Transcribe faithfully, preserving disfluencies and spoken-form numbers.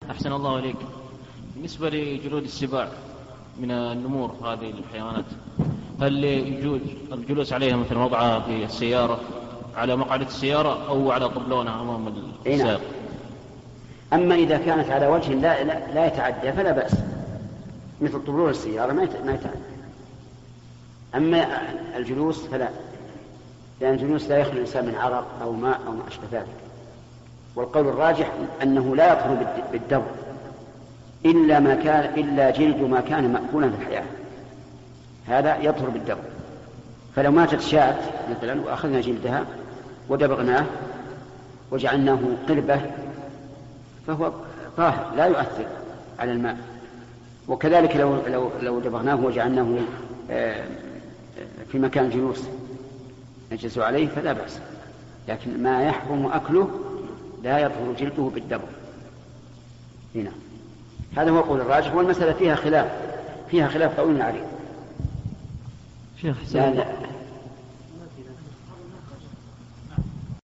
أحسن الله إليك. بالنسبة لجلود السباع من النمور هذه الحيوانات، هل يجوز الجلوس عليها مثل وضعها في السيارة على مقعدة السيارة أو على طبلونها أمام السائق؟ أما إذا كانت على وجه لا, لا, لا يتعدى فلا بأس، مثل طبلون السيارة ما يتعدى. أما الجلوس فلا، لأن الجلوس لا يخلو الإنسان من عرق أو ماء أو ما أشبه ذلك. والقول الراجح أنه لا يطهر بالدم إلا ما كان إلا جلد ما كان مأكولا في الحياة، هذا يطهر بالدم. فلو ماتت شاة مثلا وأخذنا جلدها ودبغناه وجعلناه قربة فهو طاهر لا يؤثر على الماء. وكذلك لو لو لو دبغناه وجعلناه في مكان الجلوس نجلس عليه فلا بأس، لكن ما يحرم أكله لا يطهر جلده بالدبغ. هنا هذا هو قول الراجح، والمسألة فيها خلاف فيها خلاف طويل عريض. شيخ